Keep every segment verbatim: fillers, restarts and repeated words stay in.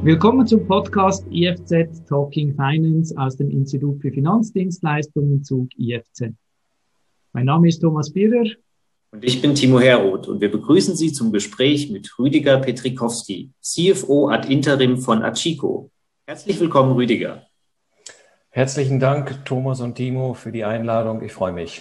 Willkommen zum Podcast I F Z Talking Finance aus dem Institut für Finanzdienstleistungen Zug I F Z. Mein Name ist Thomas Birrer. Und ich bin Timo Heroth und wir begrüßen Sie zum Gespräch mit Rüdiger Petrikowski, C F O ad interim von Achico. Herzlich willkommen, Rüdiger. Herzlichen Dank, Thomas und Timo, für die Einladung. Ich freue mich.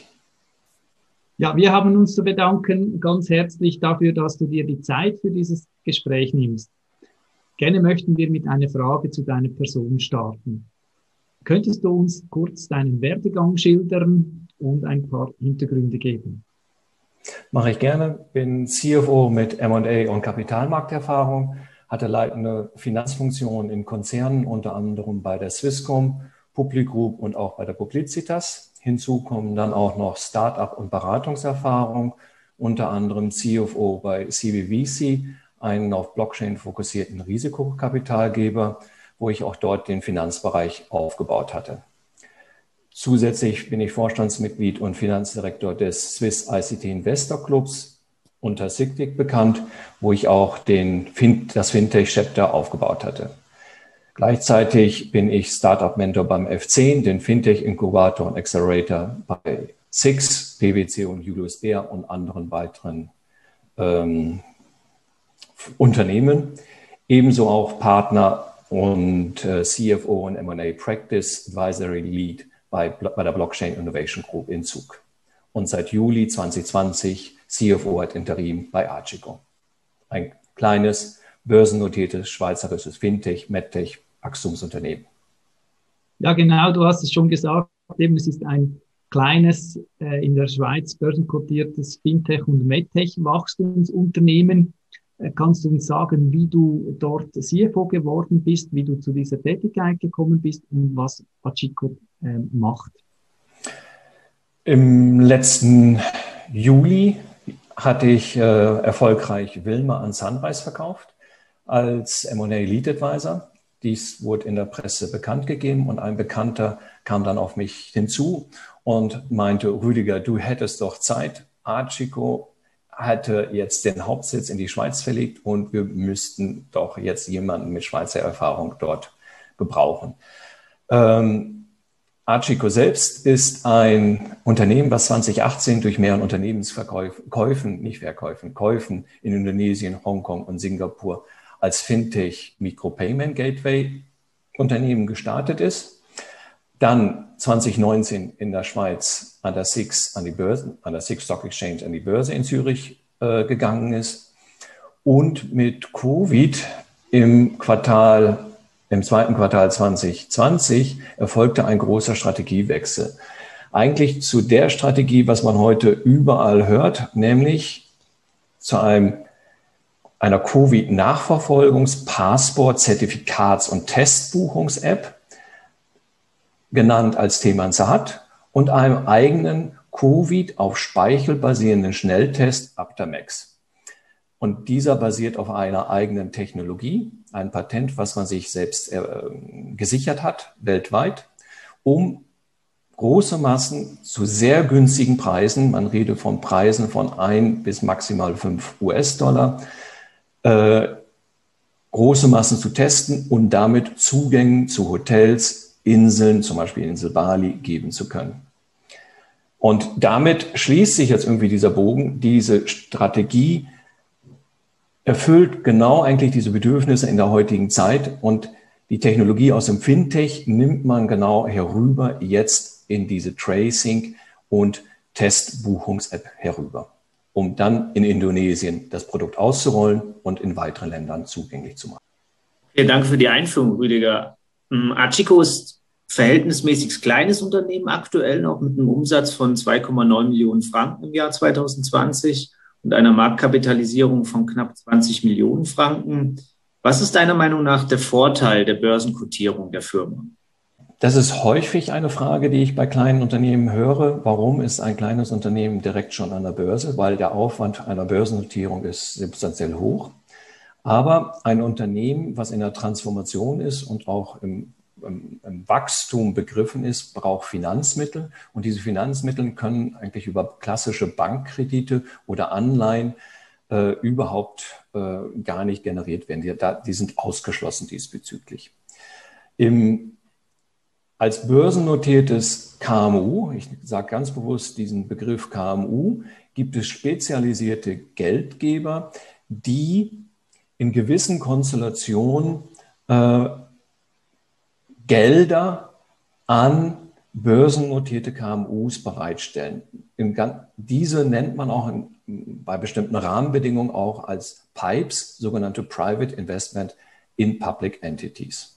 Ja, wir haben uns zu bedanken ganz herzlich dafür, dass du dir die Zeit für dieses Gespräch nimmst. Gerne möchten wir mit einer Frage zu deiner Person starten. Könntest du uns kurz deinen Werdegang schildern und ein paar Hintergründe geben? Mache ich gerne. Bin C F O mit M und A und Kapitalmarkterfahrung, hatte leitende Finanzfunktionen in Konzernen, unter anderem bei der Swisscom, Publigroup und auch bei der Publicitas. Hinzu kommen dann auch noch Start-up- und Beratungserfahrung, unter anderem C F O bei C V V C, einen auf Blockchain fokussierten Risikokapitalgeber, wo ich auch dort den Finanzbereich aufgebaut hatte. Zusätzlich bin ich Vorstandsmitglied und Finanzdirektor des Swiss I C T Investor Clubs, unter S I C T I C bekannt, wo ich auch den fin- das Fintech-Chapter aufgebaut hatte. Gleichzeitig bin ich Startup-Mentor beim F zehn, den Fintech-Inkubator und Accelerator bei S I X, P W C und Julius Baer und anderen weiteren ähm, Unternehmen, ebenso auch Partner und äh, C F O und M und A Practice Advisory Lead bei, bei der Blockchain Innovation Group in Zug. Und seit Juli zwanzig zwanzig C F O ad interim bei Achico. Ein kleines, börsennotiertes schweizerisches Fintech, MedTech, Wachstumsunternehmen. Ja, genau, du hast es schon gesagt, eben es ist ein kleines, äh, in der Schweiz börsenkotiertes Fintech- und MedTech-Wachstumsunternehmen. Kannst du uns sagen, wie du dort C F O geworden bist, wie du zu dieser Tätigkeit gekommen bist und was Achico äh, macht? Im letzten Juli hatte ich äh, erfolgreich Wilma an Sunrise verkauft als M und A Lead Advisor. Dies wurde in der Presse bekannt gegeben und ein Bekannter kam dann auf mich hinzu und meinte, Rüdiger, du hättest doch Zeit. Achico hatte jetzt den Hauptsitz in die Schweiz verlegt und wir müssten doch jetzt jemanden mit Schweizer Erfahrung dort gebrauchen. Ähm, Achico selbst ist ein Unternehmen, was zwanzig achtzehn durch mehreren Unternehmensverkäufen, nicht Verkäufen, Käufen in Indonesien, Hongkong und Singapur als Fintech Micropayment Gateway Unternehmen gestartet ist. Dann zwanzig neunzehn in der Schweiz an der S I X, an die Börse, an der S I X Stock Exchange an die Börse in Zürich äh, gegangen ist und mit Covid im Quartal, im zweiten Quartal zwanzig zwanzig erfolgte ein großer Strategiewechsel. Eigentlich zu der Strategie, was man heute überall hört, nämlich zu einem einer Covid-Nachverfolgungs-, Passport-, Zertifikats- und Testbuchungs-App, genannt als Temanzat, und einem eigenen Covid auf Speichel basierenden Schnelltest Aptamax. Und dieser basiert auf einer eigenen Technologie, ein Patent, was man sich selbst äh, gesichert hat, weltweit, um große Massen zu sehr günstigen Preisen, man redet von Preisen von ein bis maximal fünf US-Dollar, äh, große Massen zu testen und damit Zugänge zu Hotels, Inseln, zum Beispiel Insel Bali, geben zu können. Und damit schließt sich jetzt irgendwie dieser Bogen. Diese Strategie erfüllt genau eigentlich diese Bedürfnisse in der heutigen Zeit und die Technologie aus dem Fintech nimmt man genau herüber jetzt in diese Tracing- und Testbuchungs-App herüber, um dann in Indonesien das Produkt auszurollen und in weiteren Ländern zugänglich zu machen. Vielen Dank für die Einführung, Rüdiger. Achico ist verhältnismäßig kleines Unternehmen aktuell noch mit einem Umsatz von zwei Komma neun Millionen Franken im Jahr zwanzig zwanzig und einer Marktkapitalisierung von knapp zwanzig Millionen Franken. Was ist deiner Meinung nach der Vorteil der Börsenkotierung der Firma? Das ist häufig eine Frage, die ich bei kleinen Unternehmen höre. Warum ist ein kleines Unternehmen direkt schon an der Börse? Weil der Aufwand einer Börsennotierung ist substanziell hoch. Aber ein Unternehmen, was in der Transformation ist und auch im, im, im Wachstum begriffen ist, braucht Finanzmittel. Und diese Finanzmittel können eigentlich über klassische Bankkredite oder Anleihen äh, überhaupt äh, gar nicht generiert werden. Die, da, die sind ausgeschlossen diesbezüglich. Im, als börsennotiertes K M U, ich sage ganz bewusst diesen Begriff K M U, gibt es spezialisierte Geldgeber, die in gewissen Konstellationen äh, Gelder an börsennotierte K M Us bereitstellen. Diese nennt man auch in, bei bestimmten Rahmenbedingungen auch als PIPEs, sogenannte Private Investment in Public Entities.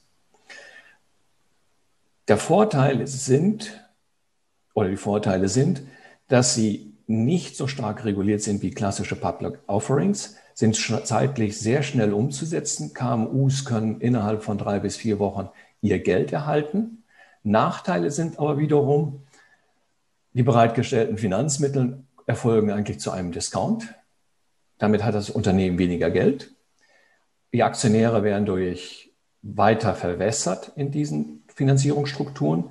Der Vorteil sind, oder die Vorteile sind, dass sie nicht so stark reguliert sind wie klassische Public Offerings, sind zeitlich sehr schnell umzusetzen. K M Us können innerhalb von drei bis vier Wochen ihr Geld erhalten. Nachteile sind aber wiederum, die bereitgestellten Finanzmittel erfolgen eigentlich zu einem Discount. Damit hat das Unternehmen weniger Geld. Die Aktionäre werden durch weiter verwässert in diesen Finanzierungsstrukturen,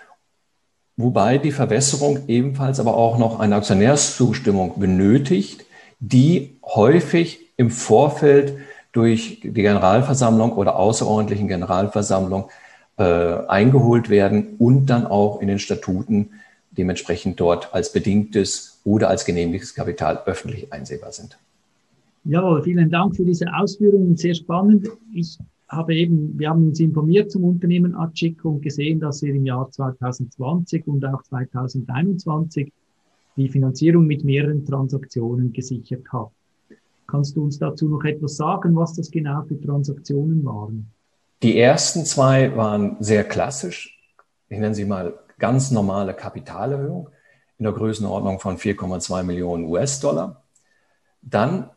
wobei die Verwässerung ebenfalls aber auch noch eine Aktionärszustimmung benötigt, die häufig im Vorfeld durch die Generalversammlung oder außerordentlichen Generalversammlung äh, eingeholt werden und dann auch in den Statuten dementsprechend dort als bedingtes oder als genehmigtes Kapital öffentlich einsehbar sind. Jawohl, vielen Dank für diese Ausführungen, sehr spannend. Ich habe eben, wir haben uns informiert zum Unternehmen Addiko und gesehen, dass ihr im Jahr zwanzig zwanzig und auch zwanzig einundzwanzig die Finanzierung mit mehreren Transaktionen gesichert habt. Kannst du uns dazu noch etwas sagen, was das genau für Transaktionen waren? Die ersten zwei waren sehr klassisch. Ich nenne sie mal ganz normale Kapitalerhöhung in der Größenordnung von vier Komma zwei Millionen U S-Dollar. Dann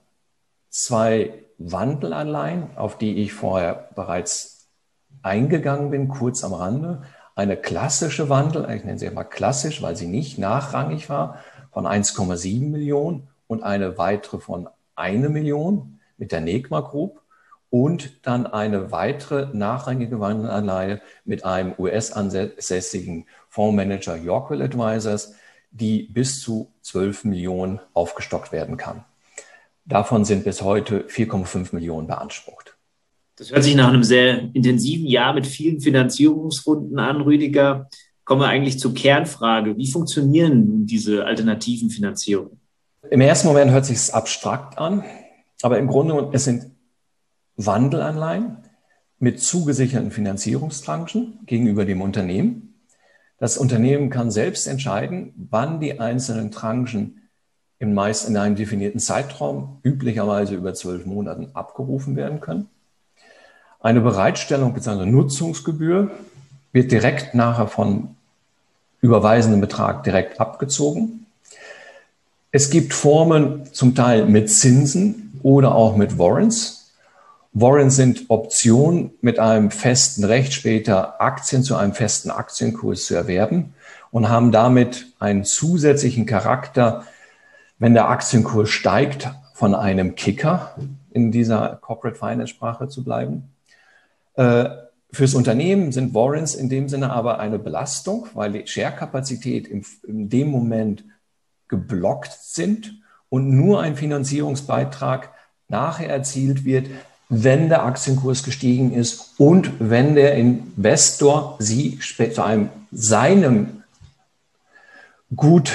zwei Wandelanleihen, auf die ich vorher bereits eingegangen bin, kurz am Rande. Eine klassische Wandel, ich nenne sie mal klassisch, weil sie nicht nachrangig war, von eins Komma sieben Millionen und eine weitere von eine Million mit der Negma Group und dann eine weitere nachrangige Wandelanleihe mit einem U S-ansässigen Fondsmanager Yorkville Advisors, die bis zu zwölf Millionen aufgestockt werden kann. Davon sind bis heute vier Komma fünf Millionen beansprucht. Das hört sich nach einem sehr intensiven Jahr mit vielen Finanzierungsrunden an, Rüdiger. Kommen wir eigentlich zur Kernfrage. Wie funktionieren nun diese alternativen Finanzierungen? Im ersten Moment hört sich es abstrakt an, aber im Grunde es sind Wandelanleihen mit zugesicherten Finanzierungstranchen gegenüber dem Unternehmen. Das Unternehmen kann selbst entscheiden, wann die einzelnen Tranchen im meist in einem definierten Zeitraum, üblicherweise über zwölf Monaten, abgerufen werden können. Eine Bereitstellung bzw. Nutzungsgebühr wird direkt nachher von überweisendem Betrag direkt abgezogen. Es gibt Formen zum Teil mit Zinsen oder auch mit Warrants. Warrants sind Optionen mit einem festen Recht, später Aktien zu einem festen Aktienkurs zu erwerben und haben damit einen zusätzlichen Charakter, wenn der Aktienkurs steigt, von einem Kicker, in dieser Corporate Finance Sprache zu bleiben. Äh, fürs Unternehmen sind Warrants in dem Sinne aber eine Belastung, weil die Share-Kapazität in, in dem Moment geblockt sind und nur ein Finanzierungsbeitrag nachher erzielt wird, wenn der Aktienkurs gestiegen ist und wenn der Investor sie zu einem seinem gut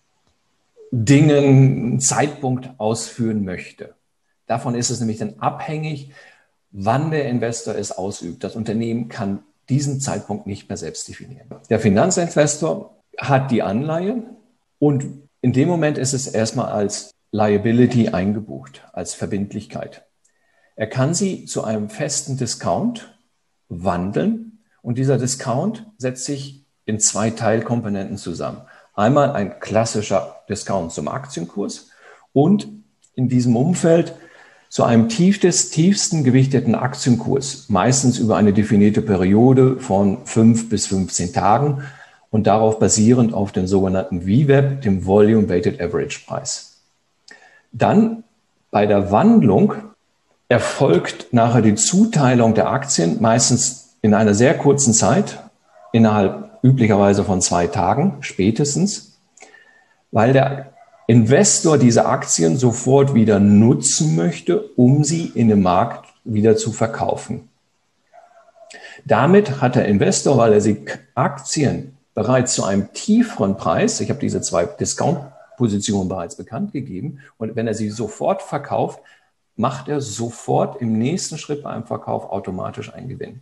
Dingen Zeitpunkt ausführen möchte. Davon ist es nämlich dann abhängig, wann der Investor es ausübt. Das Unternehmen kann diesen Zeitpunkt nicht mehr selbst definieren. Der Finanzinvestor hat die Anleihe und in dem Moment ist es erstmal als Liability eingebucht, als Verbindlichkeit. Er kann sie zu einem festen Discount wandeln und dieser Discount setzt sich in zwei Teilkomponenten zusammen. Einmal ein klassischer Discount zum Aktienkurs und in diesem Umfeld zu einem tiefstes, tiefsten gewichteten Aktienkurs, meistens über eine definierte Periode von fünf bis fünfzehn Tagen und darauf basierend auf dem sogenannten V WAP, dem Volume Weighted Average Preis. Dann bei der Wandlung erfolgt nachher die Zuteilung der Aktien, meistens in einer sehr kurzen Zeit, innerhalb üblicherweise von zwei Tagen spätestens, weil der Investor diese Aktien sofort wieder nutzen möchte, um sie in dem Markt wieder zu verkaufen. Damit hat der Investor, weil er die Aktien bereits zu einem tieferen Preis, ich habe diese zwei Discount-Positionen bereits bekannt gegeben, und wenn er sie sofort verkauft, macht er sofort im nächsten Schritt bei einem Verkauf automatisch einen Gewinn.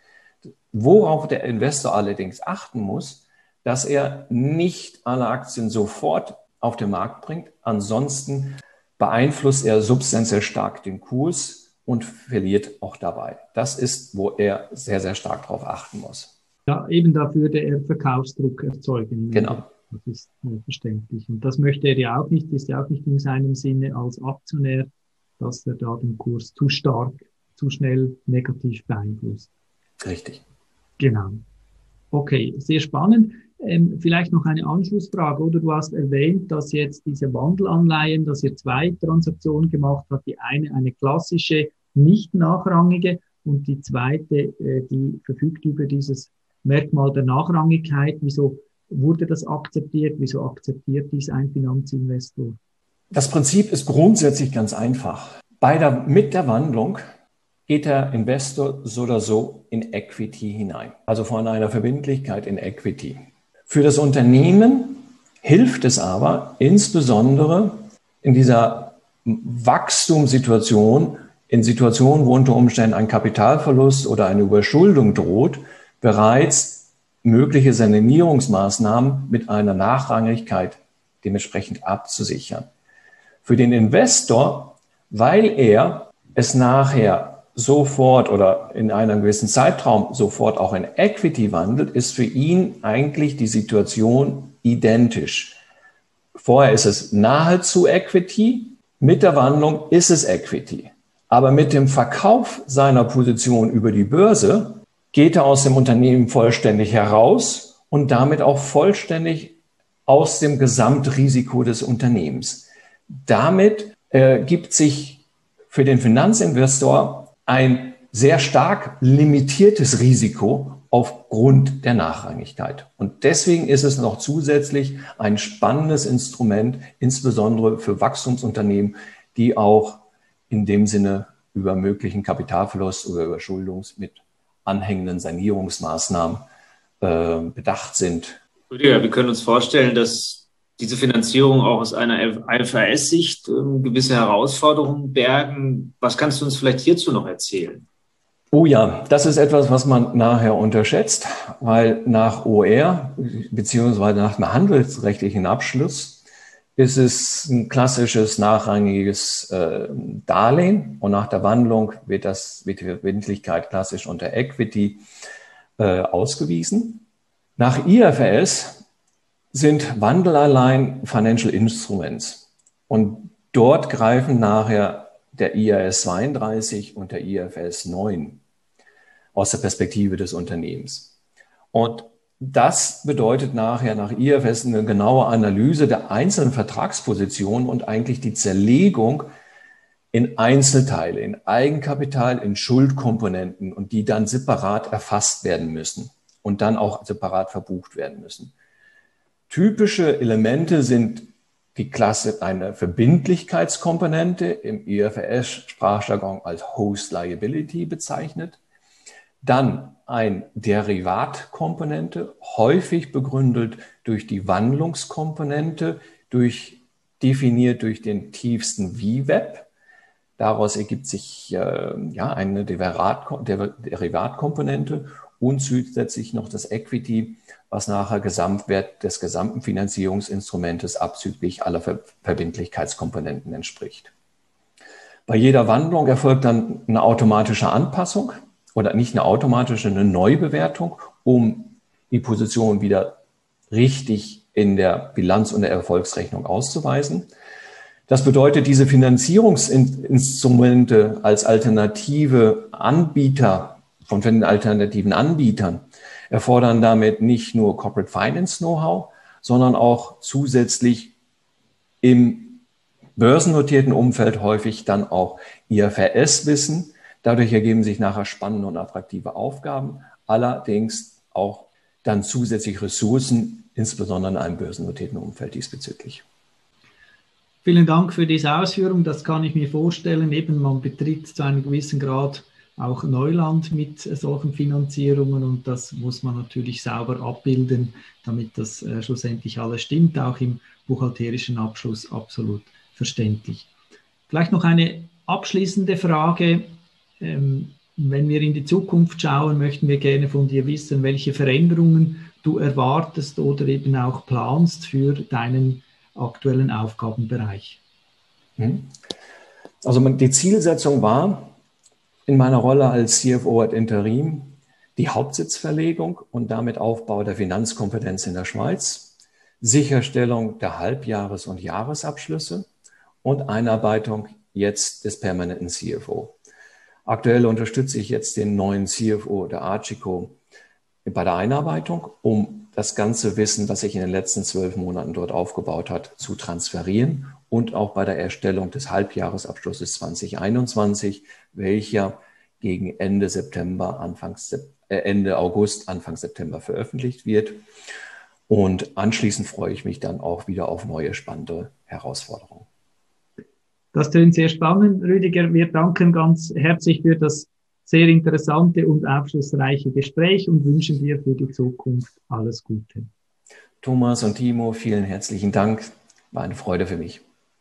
Worauf der Investor allerdings achten muss, dass er nicht alle Aktien sofort auf den Markt bringt. Ansonsten beeinflusst er substanziell stark den Kurs und verliert auch dabei. Das ist, wo er sehr, sehr stark darauf achten muss. Ja, eben dafür der Verkaufsdruck erzeugen. Genau. Das ist äh, verständlich. Und das möchte er ja auch nicht, ist ja auch nicht in seinem Sinne als Aktionär, dass er da den Kurs zu stark, zu schnell negativ beeinflusst. Richtig. Genau. Okay, sehr spannend. Ähm, vielleicht noch eine Anschlussfrage, oder? Du hast erwähnt, dass jetzt diese Wandelanleihen, dass ihr zwei Transaktionen gemacht habt. Die eine, eine klassische, nicht nachrangige, und die zweite, äh, die verfügt über dieses Merkmal der Nachrangigkeit. Wieso wurde das akzeptiert? Wieso akzeptiert dies ein Finanzinvestor? Das Prinzip ist grundsätzlich ganz einfach. Bei der, mit der Wandlung geht der Investor so oder so in Equity hinein, also von einer Verbindlichkeit in Equity. Für das Unternehmen hilft es aber insbesondere in dieser Wachstumssituation, in Situationen, wo unter Umständen ein Kapitalverlust oder eine Überschuldung droht, bereits mögliche Sanierungsmaßnahmen mit einer Nachrangigkeit dementsprechend abzusichern. Für den Investor, weil er es nachher sofort oder in einem gewissen Zeitraum sofort auch in Equity wandelt, ist für ihn eigentlich die Situation identisch. Vorher ist es nahezu Equity, mit der Wandlung ist es Equity. Aber mit dem Verkauf seiner Position über die Börse geht er aus dem Unternehmen vollständig heraus und damit auch vollständig aus dem Gesamtrisiko des Unternehmens. Damit äh, gibt sich für den Finanzinvestor ein sehr stark limitiertes Risiko aufgrund der Nachrangigkeit. Und deswegen ist es noch zusätzlich ein spannendes Instrument, insbesondere für Wachstumsunternehmen, die auch in dem Sinne über möglichen Kapitalverlust oder Überschuldungs mit anhängenden Sanierungsmaßnahmen äh, bedacht sind. Rüdiger, wir können uns vorstellen, dass diese Finanzierung auch aus einer I F R S-Sicht äh, gewisse Herausforderungen bergen. Was kannst du uns vielleicht hierzu noch erzählen? Oh ja, das ist etwas, was man nachher unterschätzt, weil nach O R beziehungsweise nach einem handelsrechtlichen Abschluss ist es ein klassisches nachrangiges äh, Darlehen, und nach der Wandlung wird das wird die Verbindlichkeit klassisch unter Equity äh, ausgewiesen. Nach I F R S sind Wandelanleihen Financial Instruments, und dort greifen nachher der I A S zweiunddreißig und der I F R S neun aus der Perspektive des Unternehmens. Und das bedeutet nachher nach I F R S eine genaue Analyse der einzelnen Vertragspositionen und eigentlich die Zerlegung in Einzelteile, in Eigenkapital, in Schuldkomponenten, und die dann separat erfasst werden müssen und dann auch separat verbucht werden müssen. Typische Elemente sind die Klasse eine Verbindlichkeitskomponente, im I F R S-Sprachjargon als Host Liability bezeichnet. Dann ein Derivatkomponente, häufig begründet durch die Wandlungskomponente, durch, definiert durch den tiefsten V WAP. Daraus ergibt sich äh, ja, eine Derivat, Derivatkomponente und zusätzlich noch das Equity, was nachher Gesamtwert des gesamten Finanzierungsinstrumentes abzüglich aller Ver- Verbindlichkeitskomponenten entspricht. Bei jeder Wandlung erfolgt dann eine automatische Anpassung oder nicht eine automatische, eine Neubewertung, um die Position wieder richtig in der Bilanz und der Erfolgsrechnung auszuweisen. Das bedeutet, diese Finanzierungsinstrumente als alternative Anbieter von den alternativen Anbietern erfordern damit nicht nur Corporate Finance Know-how, sondern auch zusätzlich im börsennotierten Umfeld häufig dann auch I F R S-Wissen. Dadurch ergeben sich nachher spannende und attraktive Aufgaben, allerdings auch dann zusätzlich Ressourcen, insbesondere in einem börsennotierten Umfeld diesbezüglich. Vielen Dank für diese Ausführung. Das kann ich mir vorstellen. Eben, man betritt zu einem gewissen Grad auch Neuland mit solchen Finanzierungen und das muss man natürlich sauber abbilden, damit das äh, schlussendlich alles stimmt, auch im buchhalterischen Abschluss absolut verständlich. Vielleicht noch eine abschließende Frage. Ähm, wenn wir in die Zukunft schauen, möchten wir gerne von dir wissen, welche Veränderungen du erwartest oder eben auch planst für deinen aktuellen Aufgabenbereich. Also die Zielsetzung war, in meiner Rolle als C F O ad interim die Hauptsitzverlegung und damit Aufbau der Finanzkompetenz in der Schweiz, Sicherstellung der Halbjahres- und Jahresabschlüsse und Einarbeitung jetzt des permanenten C F O. Aktuell unterstütze ich jetzt den neuen C F O der Archico bei der Einarbeitung, um das ganze Wissen, das sich in den letzten zwölf Monaten dort aufgebaut hat, zu transferieren und auch bei der Erstellung des Halbjahresabschlusses zwanzig einundzwanzig, welcher gegen Ende September, Anfang, äh, Ende August, Anfang September veröffentlicht wird. Und anschließend freue ich mich dann auch wieder auf neue spannende Herausforderungen. Das klingt sehr spannend, Rüdiger. Wir danken ganz herzlich für das sehr interessante und aufschlussreiche Gespräch und wünschen dir für die Zukunft alles Gute. Thomas und Timo, vielen herzlichen Dank. War eine Freude für mich.